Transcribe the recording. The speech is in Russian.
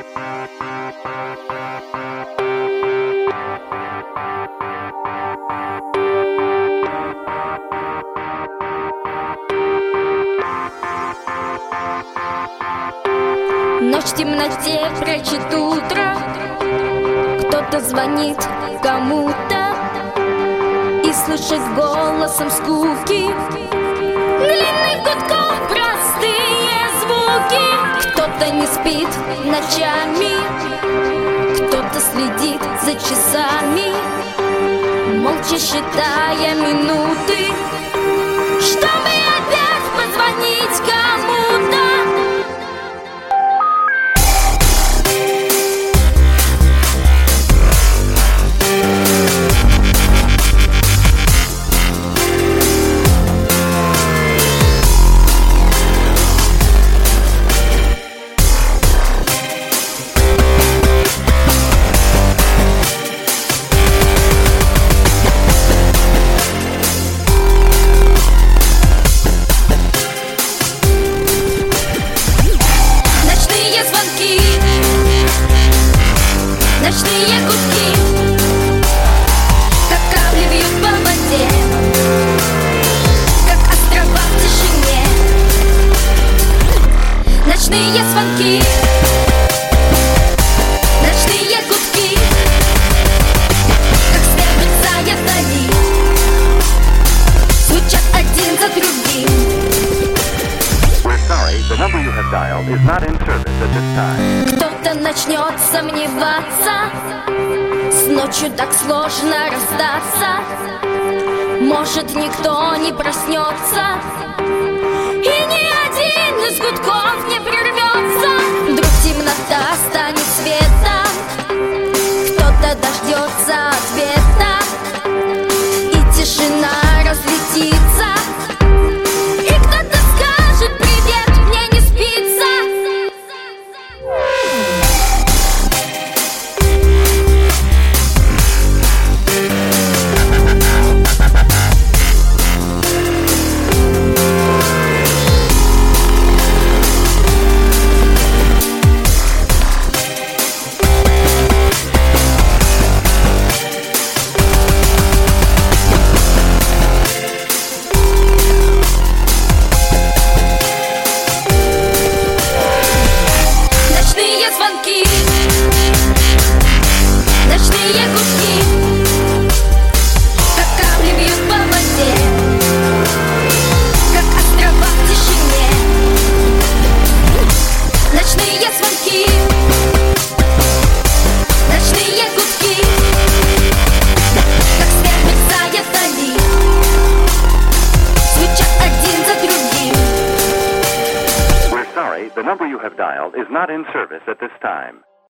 Ночь в темноте прячет утро, кто-то звонит кому-то и слышит голосом скуки длинных гудков простые звуки. Кто-то не спит ночами, кто-то следит за часами, молча считая минуты, чтобы опять позвонить кому-то. Ночные гудки, как капли бьют по воде, как острова в тишине. Ночные звонки, ночные гудки, как свет мерцает вдали, звучат один за другим. We're sorry, the number you have dialed is not in service at this time. Кто-то начнет сомневаться, с ночью так сложно расстаться. Может, никто не проснется, и ни один из гудков не прервется. Вдруг темнота станет светом, кто-то дождется ответа, и тишина разлетится. Ночные гудки, как капли бьют по воде, как острова в тишине. Ночные звонки, ночные гудки, как свет мерцает вдали, звучат один за другим. We're sorry, the number you have dialed is not in service at this time.